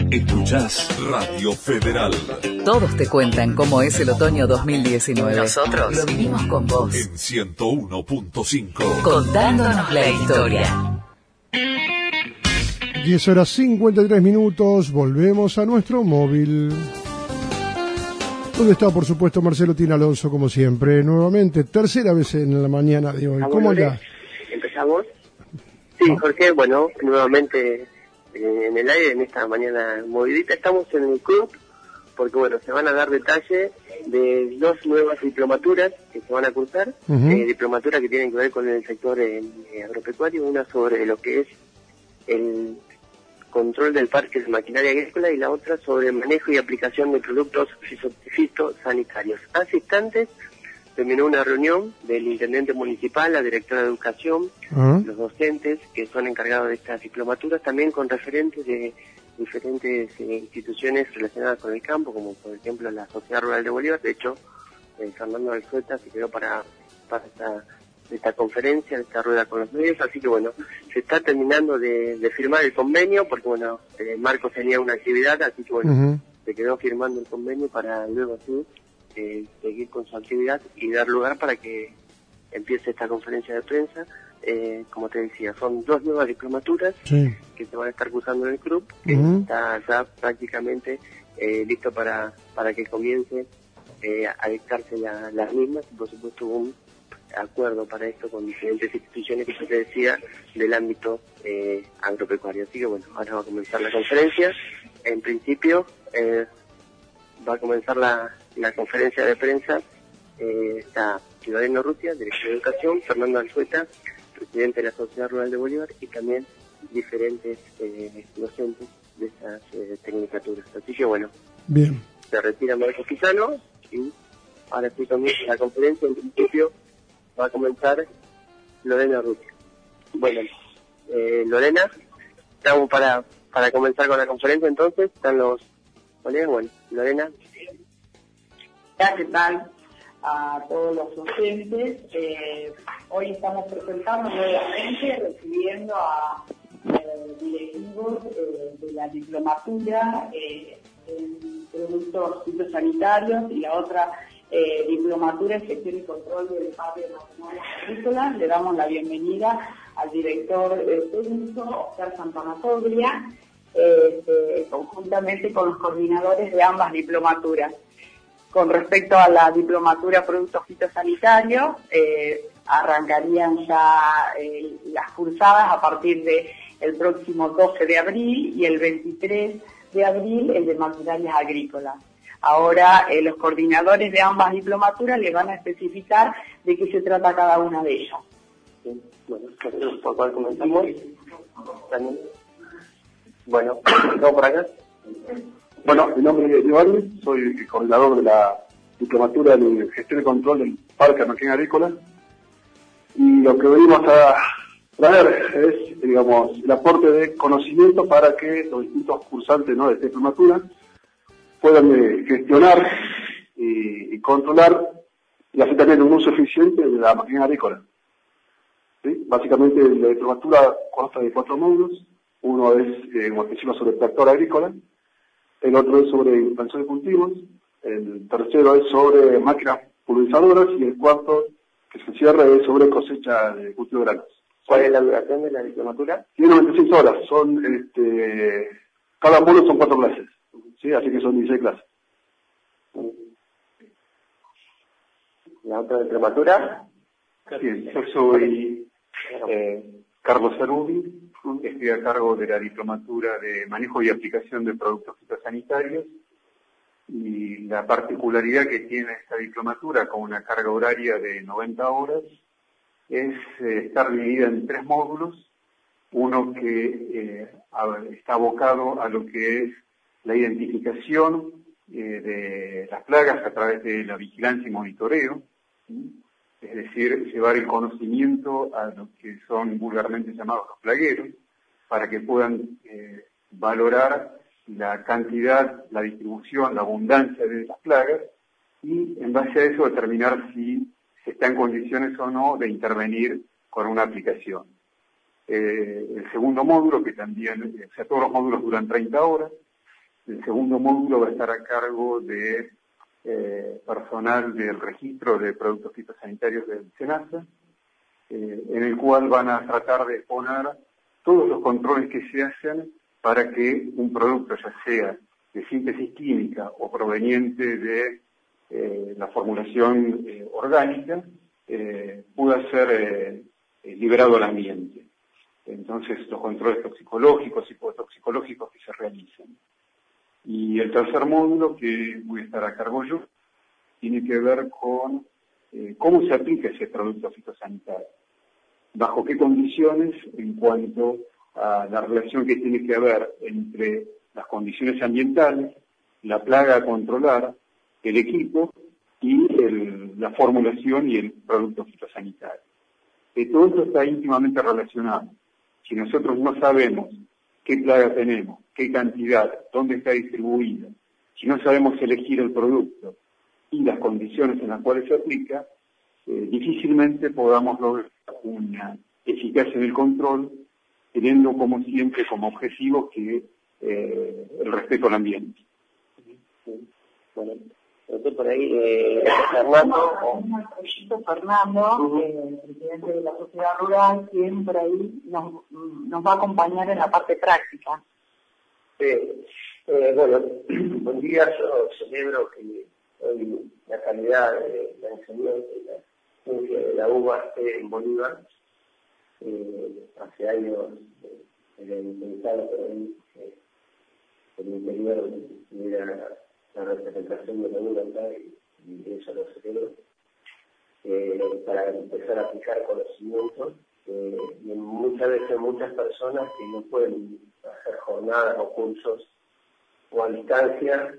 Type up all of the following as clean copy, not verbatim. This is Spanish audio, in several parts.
Escuchás Radio Federal. Todos te cuentan cómo es el otoño 2019. Nosotros lo vivimos con vos. En 101.5. Contándonos la historia. 10:53, volvemos a nuestro móvil. ¿Dónde está, por supuesto, Marcelo Tina Alonso, como siempre? Nuevamente, tercera vez en la mañana de hoy. ¿Cómo andás? ¿Empezamos? Sí, Jorge, bueno, nuevamente en el aire, en esta mañana movidita. Estamos en el club, porque bueno, se van a dar detalles de dos nuevas diplomaturas que se van a cursar. Diplomaturas que tienen que ver con el sector agropecuario, una sobre lo que es el control del parque de maquinaria agrícola y la otra sobre manejo y aplicación de productos fitosanitarios. Hace instantes terminó una reunión del intendente municipal, la directora de educación, los docentes que son encargados de estas diplomaturas, también con referentes de diferentes instituciones relacionadas con el campo, como por ejemplo la Sociedad Rural de Bolívar. De hecho, Fernando Alzueta se quedó para esta conferencia, esta rueda con los medios, así que bueno, se está terminando de firmar el convenio, porque bueno, Marcos tenía una actividad, así que bueno, se quedó firmando el convenio para luego así seguir con su actividad y dar lugar para que empiece esta conferencia de prensa. Como te decía, son dos nuevas diplomaturas que se van a estar cursando en el club, que está ya prácticamente listo para que comience a dictarse las mismas, y por supuesto un acuerdo para esto con diferentes instituciones que yo te decía del ámbito agropecuario. Así que bueno, ahora va a comenzar la conferencia. En principio va a comenzar la conferencia de prensa. Está Ciudadano Rutia, director de educación, Fernando Alzueta, presidente de la Sociedad Rural de Bolívar, y también diferentes docentes de estas tecnicaturas. Así que bueno, bien, se retira Marcos Pizano y ahora sí comienza la conferencia. En principio va a comenzar Lorena Rutia. Bueno, Lorena, estamos para comenzar con la conferencia. Entonces están los colegas. Bueno, Lorena. ¿Qué tal a todos los docentes? Hoy estamos presentando nuevamente, recibiendo a directivos de la diplomatura en productos fitosanitarios y la otra diplomatura en gestión y control del parque de maquinaria agrícola. Le damos la bienvenida al director técnico, Oscar Santanatoglia, conjuntamente con los coordinadores de ambas diplomaturas. Con respecto a la diplomatura Productos Fitosanitarios, arrancarían ya las cursadas a partir del próximo 12 de abril y el 23 de abril el de maquinarias agrícolas. Ahora los coordinadores de ambas diplomaturas les van a especificar de qué se trata cada una de ellas. Sí, bueno, ¿por cuál comenzamos? Bueno, ¿estamos por acá? Bueno, mi nombre es Giovanni, soy el coordinador de la diplomatura de gestión y control del parque de maquinaria agrícola, y lo que venimos a traer es, digamos, el aporte de conocimiento para que los distintos cursantes, ¿no?, de esta diplomatura puedan gestionar y controlar y hacer también un uso eficiente de la maquinaria agrícola. ¿Sí? Básicamente la diplomatura consta de 4 módulos. Uno es, como decimos, sobre tractor agrícola. El otro es sobre expansión de cultivos, el tercero es sobre máquinas pulverizadoras, y el cuarto, que se cierra, es sobre cosecha de cultivo de granos. ¿Cuál es la duración de la diplomatura? Tiene 96 horas, cada módulo son 4 clases, ¿sí? Así que son 16 clases. ¿La otra diplomatura? Bien, yo soy Carlos Sarubi. Estoy a cargo de la diplomatura de manejo y aplicación de productos fitosanitarios, y la particularidad que tiene esta diplomatura, con una carga horaria de 90 horas, es estar dividida en 3 módulos. Uno que está abocado a lo que es la identificación de las plagas a través de la vigilancia y monitoreo, ¿sí? Es decir, llevar el conocimiento a los que son vulgarmente llamados los plagueros, para que puedan valorar la cantidad, la distribución, la abundancia de las plagas, y en base a eso determinar si se está en condiciones o no de intervenir con una aplicación. El segundo módulo, que también, o sea, todos los módulos duran 30 horas, El segundo módulo va a estar a cargo de personal del registro de productos fitosanitarios del SENASA, en el cual van a tratar de poner todos los controles que se hacen para que un producto, ya sea de síntesis química o proveniente de la formulación orgánica, pueda ser liberado al ambiente. Entonces, los controles toxicológicos y hipotoxicológicos que se realicen. Y el tercer módulo, que voy a estar a cargo yo, tiene que ver con cómo se aplica ese producto fitosanitario, bajo qué condiciones en cuanto a la relación que tiene que haber entre las condiciones ambientales, la plaga a controlar, el equipo y la formulación y el producto fitosanitario. Todo esto está íntimamente relacionado. Si nosotros no sabemos qué plaga tenemos, qué cantidad, dónde está distribuida, si no sabemos elegir el producto y las condiciones en las cuales se aplica, difícilmente podamos lograr una eficacia en el control, teniendo como siempre como objetivo que el respeto al ambiente. Bueno, entonces por ahí, Fernando. Fernando, presidente de la sociedad rural, quien por ahí nos va a acompañar en la parte práctica. Bueno, buen día. Yo celebro que hoy la calidad de la enseñanza y la ciencia de la uva esté en Bolívar. Hace años era impensado por ahí que el interior tuviera la representación de la uva acá, y eso lo celebro. Para empezar a aplicar conocimientos, y muchas veces muchas personas que no pueden hacer jornadas o cursos o a distancia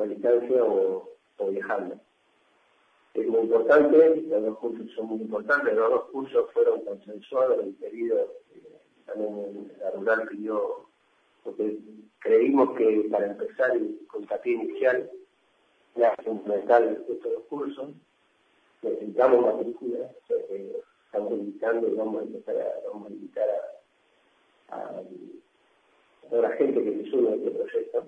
o viajando. Es muy importante, los dos cursos son muy importantes, los dos cursos fueron consensuados y pedidos, también la rural pidió, porque creímos que para empezar con capié inicial era fundamental estos dos cursos. Necesitamos matrículas, estamos invitando y vamos a invitar a toda la gente que se suma a este proyecto.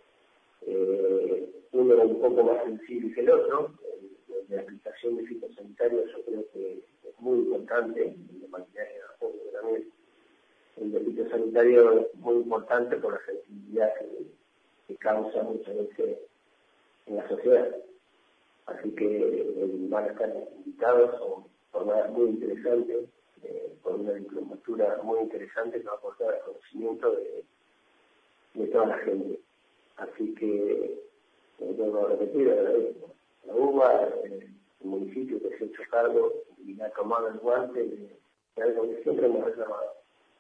Uno era un poco más sensible que el otro. De la aplicación de fitosanitarios yo creo que es muy importante, el de maquinaria también. El de fitosanitario es muy importante por la sensibilidad que causa muchas veces en la sociedad. Así que van a estar invitados, son jornadas muy interesantes, con una diplomatura muy interesante que va a aportar el conocimiento de toda la gente. Así que, vuelvo a repetir, agradezco la UBA, el municipio que se ha hecho cargo y ha tomado el guante de algo que siempre hemos reclamado.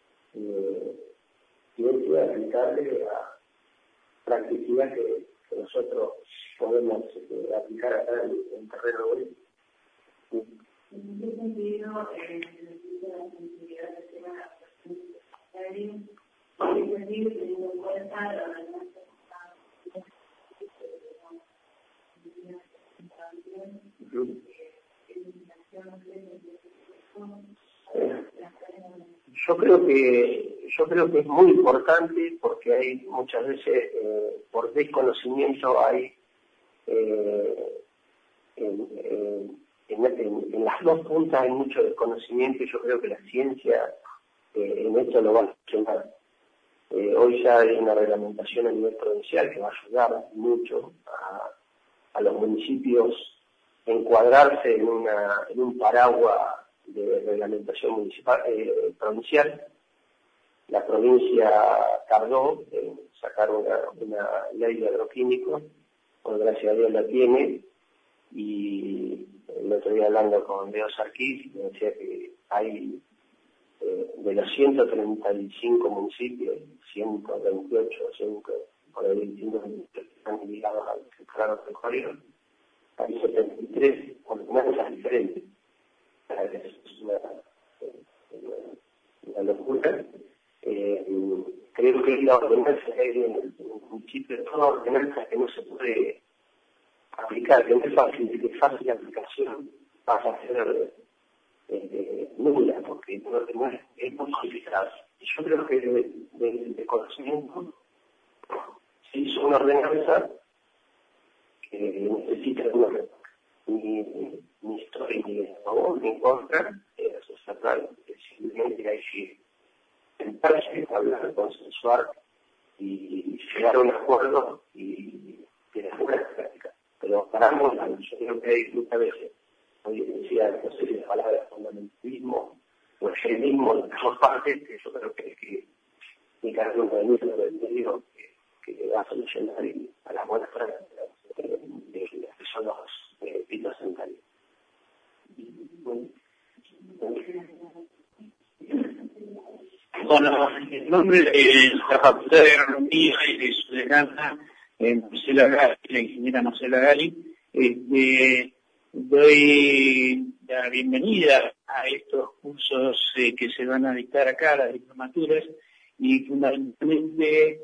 Ciencia aplicable a practicidad que nosotros podemos aplicar acá en terreno bonito. En ese sentido, la sensibilidad del tema sanitario, teniendo en cuenta la Yo creo que es muy importante, porque hay muchas veces por desconocimiento hay en las dos puntas hay mucho desconocimiento, y yo creo que la ciencia en esto lo va a ayudar. Hoy ya hay una reglamentación a nivel provincial que va a ayudar mucho a los municipios a encuadrarse en un paraguas de reglamentación municipal provincial. La provincia tardó en sacar una ley de agroquímicos, por gracias a Dios la tiene, y el otro día hablando con Leo Sarquís, me decía que hay de los 135 municipios, 128, por ahí distintos municipios que están ligados al sector agropecuario, hay 73 ordenanzas diferentes. Es una locura. Creo que la ordenanza en el municipio, toda ordenanza que no se puede aplicar, que no es fácil de aplicación, pasa a ser nula, porque es muy complicado. Y yo creo que de conocimiento se hizo una ordenanza que necesita ni estoy ni a favor ni en contra, eso está claro, simplemente hay que sentarse, hablar, consensuar y llegar a un acuerdo y tener buenas prácticas. Pero paramos, yo creo que hay muchas veces, hoy decía, no sé si la palabra fundamentalismo o extremismo de las dos partes, que yo creo que cada uno de nosotros digo que va a solucionar a las buenas prácticas de las que son los pitos sanitarios. Bueno, en nombre de la Facultad de Agronomía y de su decana, Marcela Gali, la ingeniera Marcela Gali, doy la bienvenida a estos cursos que se van a dictar acá, las diplomaturas, y fundamentalmente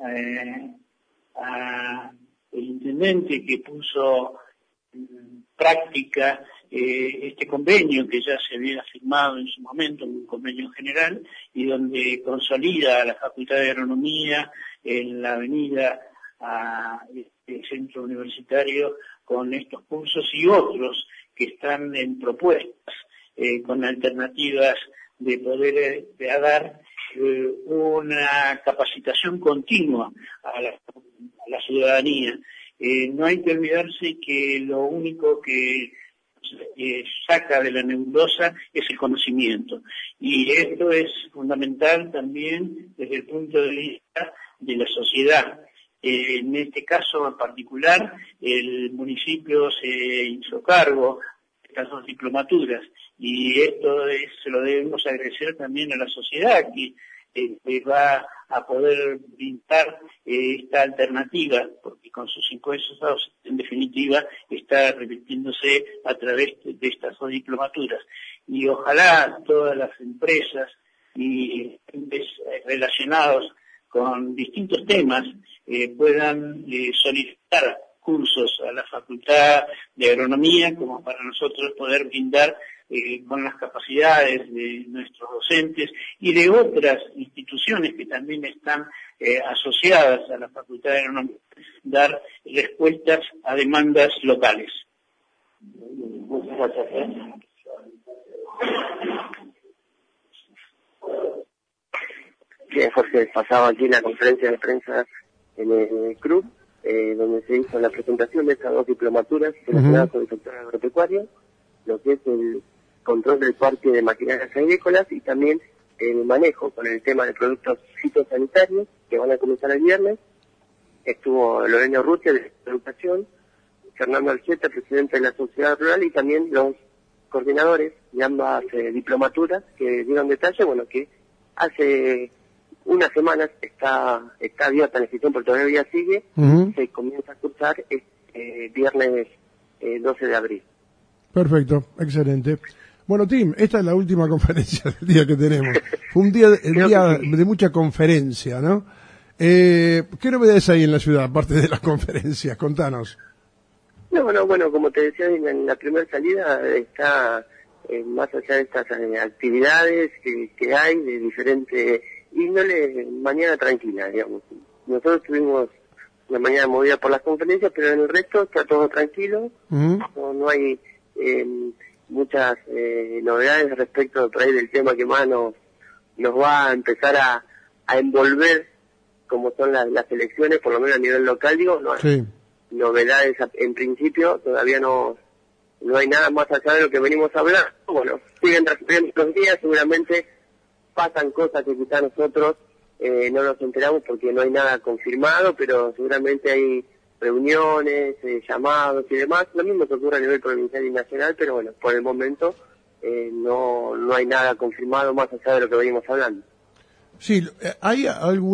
a el intendente que puso en práctica este convenio que ya se había firmado en su momento, un convenio general, y donde consolida a la Facultad de Agronomía en la avenida a este centro universitario con estos cursos y otros que están en propuestas con alternativas de poder dar una capacitación continua a la ciudadanía. No hay que olvidarse que lo único que saca de la nebulosa es el conocimiento, y esto es fundamental también desde el punto de vista de la sociedad. En este caso en particular, el municipio se hizo cargo de estas dos diplomaturas, y esto se lo debemos agradecer también a la sociedad, que va a poder brindar esta alternativa, porque con sus impuestos, en definitiva, está revirtiéndose a través de estas dos diplomaturas. Y ojalá todas las empresas y relacionados con distintos temas puedan solicitar cursos a la Facultad de Agronomía, como para nosotros poder brindar con las capacidades de nuestros docentes y de otras instituciones que también están asociadas a la Facultad de Agronomía, dar respuestas a demandas locales. Muchas gracias. Bien, Jorge, pasaba aquí la conferencia de prensa en el club, donde se hizo la presentación de estas dos diplomaturas relacionadas con el sector agropecuario, lo que es el control del parque de maquinarias agrícolas y también el manejo con el tema de productos fitosanitarios, que van a comenzar el viernes. Estuvo Lorena Urrutia, de Educación, Fernando Algeta, presidente de la Sociedad Rural, y también los coordinadores de ambas diplomaturas, que dieron detalle, bueno, que hace unas semanas está abierta la inscripción, porque todavía sigue, se comienza a cursar viernes 12 de abril. Perfecto, excelente. Bueno, Tim, esta es la última conferencia del día que tenemos. Fue un día de mucha conferencia, ¿no? ¿Qué novedades hay en la ciudad, aparte de las conferencias? Contanos. Bueno, como te decía en la primera salida, está más allá de estas actividades que hay de diferente índole, mañana tranquila, digamos. Nosotros tuvimos una mañana movida por las conferencias, pero en el resto está todo tranquilo, no hay muchas novedades respecto por ahí del tema que más nos va a empezar a envolver, como son las elecciones, por lo menos a nivel local, digo, no hay novedades en principio, todavía no hay nada más allá de lo que venimos a hablar. Bueno, siguen transcurriendo los días, seguramente pasan cosas que quizá nosotros no nos enteramos porque no hay nada confirmado, pero seguramente hay reuniones, llamados y demás, lo mismo que ocurre a nivel provincial y nacional, pero bueno, por el momento no hay nada confirmado más allá de lo que venimos hablando. Sí, hay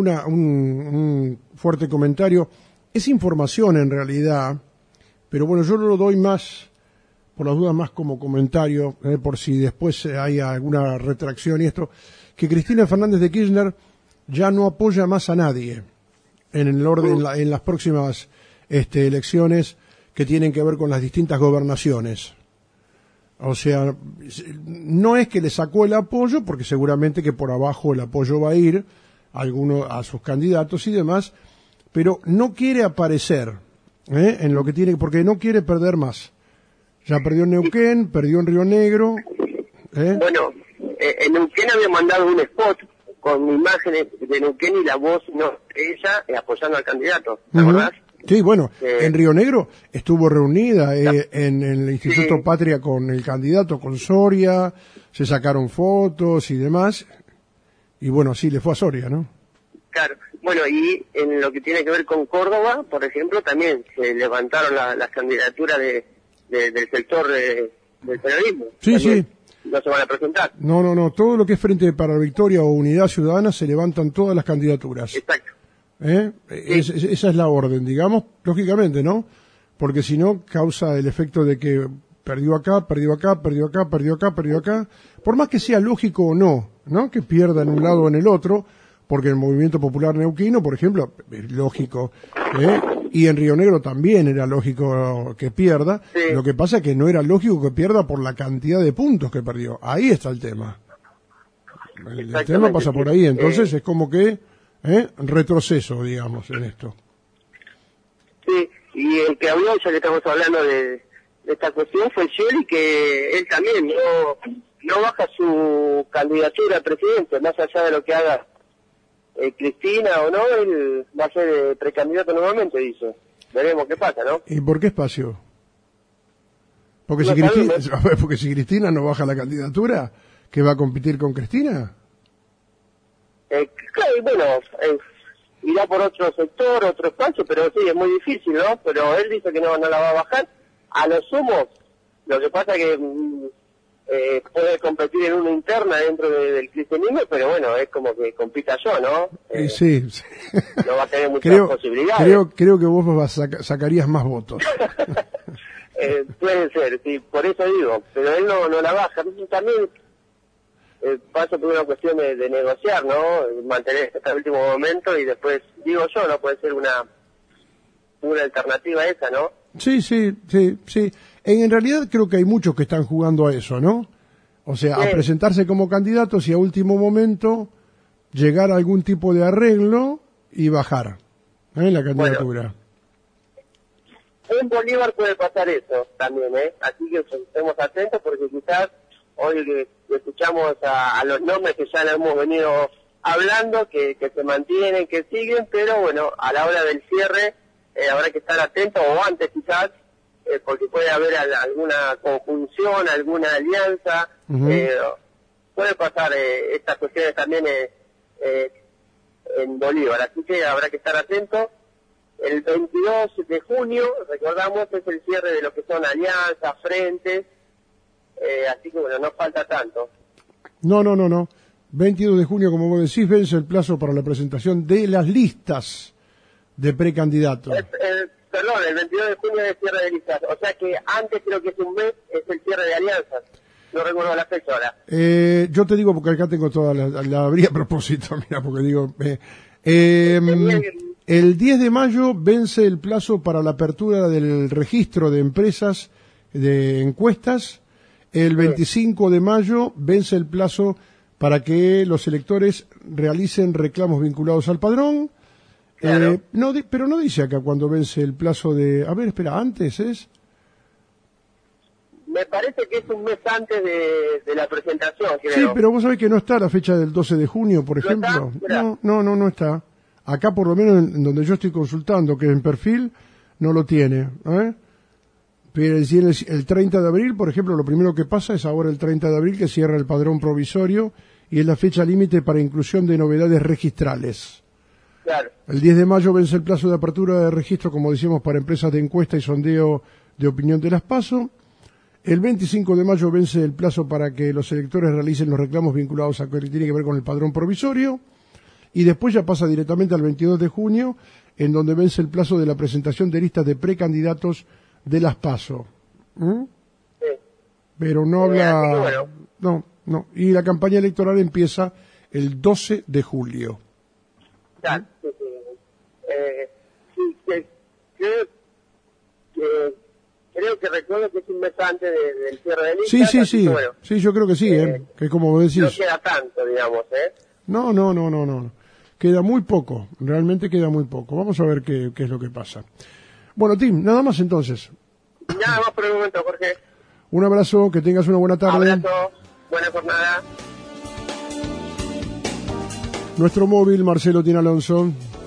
un fuerte comentario, es información en realidad, pero bueno, yo lo doy más, por las dudas, más como comentario, por si después hay alguna retracción y esto, que Cristina Fernández de Kirchner ya no apoya más a nadie en el orden, en las próximas elecciones que tienen que ver con las distintas gobernaciones. O sea, no es que le sacó el apoyo, porque seguramente que por abajo el apoyo va a ir a sus candidatos y demás, pero no quiere aparecer en lo que tiene, porque no quiere perder más. Ya perdió en Neuquén, perdió en Río Negro. Bueno, en Neuquén había mandado un spot con imágenes de Neuquén y la voz ella apoyando al candidato, ¿te acordás? Sí, bueno, en Río Negro estuvo reunida en el Instituto Patria con el candidato, con Soria, se sacaron fotos y demás, y bueno, sí, le fue a Soria, ¿no? Claro, bueno, y en lo que tiene que ver con Córdoba, por ejemplo, también se levantaron las candidaturas del sector del periodismo. Sí, también. Sí. No se van a presentar. No, todo lo que es Frente para la Victoria o Unidad Ciudadana se levantan todas las candidaturas. Exacto. Sí. Esa es la orden, digamos, lógicamente, ¿no? Porque si no, causa el efecto de que perdió acá, perdió acá, perdió acá, perdió acá, perdió acá. Por más que sea lógico o no, ¿no? Que pierda en un lado o en el otro, porque el Movimiento Popular Neuquino, por ejemplo, es lógico, y en Río Negro también era lógico que pierda. Sí. Lo que pasa es que no era lógico que pierda por la cantidad de puntos que perdió. Ahí está el tema. El tema pasa por ahí, entonces es como que retroceso, digamos, en esto. Sí, y el que habló, ya que estamos hablando de esta cuestión, fue Scioli, que él también no baja su candidatura a presidente, más allá de lo que haga Cristina o no, él va a ser precandidato nuevamente, dice. Veremos qué pasa, ¿no? ¿Y por qué espacio? Porque, porque si Cristina no baja la candidatura, ¿que va a competir con Cristina? Claro, bueno, irá por otro sector, otro espacio, pero sí, es muy difícil, ¿no? Pero él dice que no la va a bajar. A lo sumo, lo que pasa es que puede competir en una interna dentro del cristianismo, pero bueno, es como que compita yo, ¿no? Sí. No va a tener muchas posibilidades. Creo que vos sacarías más votos. Puede ser, sí, por eso digo, pero él no la baja. Entonces también pasa por una cuestión de negociar, ¿no? Mantener hasta el último momento y después, digo yo, no puede ser una alternativa esa, ¿no? Sí. En realidad creo que hay muchos que están jugando a eso, ¿no? O sea, a presentarse como candidatos y a último momento llegar a algún tipo de arreglo y bajar la candidatura. Bueno, en Bolívar puede pasar eso también, así que estemos atentos porque quizás hoy que escuchamos a los nombres que ya hemos venido hablando, que se mantienen, que siguen, pero bueno, a la hora del cierre habrá que estar atentos, o antes quizás, porque puede haber alguna conjunción, alguna alianza, puede pasar estas cuestiones también en Bolívar, así que habrá que estar atentos. El 22 de junio, recordamos, es el cierre de lo que son alianzas, frentes, así que bueno, no falta tanto. No. 22 de junio, como vos decís, vence el plazo para la presentación de las listas de precandidatos. Perdón, el 22 de junio es el cierre de listas, o sea que antes, creo que es un mes, es el cierre de alianzas. No recuerdo la fecha ahora. Yo te digo porque acá tengo toda la abrí a propósito, mira, porque digo... el 10 de mayo vence el plazo para la apertura del registro de empresas de encuestas. El 25 de mayo vence el plazo para que los electores realicen reclamos vinculados al padrón. Claro. Pero no dice acá cuando vence el plazo de... A ver, espera, ¿antes es? Me parece que es un mes antes de la presentación, creo. Sí, pero vos sabés que no está la fecha del 12 de junio, por ejemplo. No está. Acá, por lo menos, en donde yo estoy consultando, que en perfil, no lo tiene. Pero si el 30 de abril, por ejemplo, lo primero que pasa es ahora el 30 de abril, que cierra el padrón provisorio y es la fecha límite para inclusión de novedades registrales. Claro. El 10 de mayo vence el plazo de apertura de registro, como decíamos, para empresas de encuesta y sondeo de opinión de las PASO. El 25 de mayo vence el plazo para que los electores realicen los reclamos vinculados a lo que tiene que ver con el padrón provisorio. Y después ya pasa directamente al 22 de junio, en donde vence el plazo de la presentación de listas de precandidatos de las PASO. Sí. Pero no habla... No. Y la campaña electoral empieza el 12 de julio. Claro. Creo que recuerdo que es un mes antes del cierre de listas. Sí. Bueno, sí, yo creo que sí, que como vos decís... No queda tanto, digamos, No. Queda muy poco, realmente queda muy poco. Vamos a ver qué es lo que pasa. Bueno, Tim, nada más entonces. Nada más por el momento, Jorge. Un abrazo, que tengas una buena tarde. Abrazo, buena jornada. Nuestro móvil, Marcelo Tin Alonso.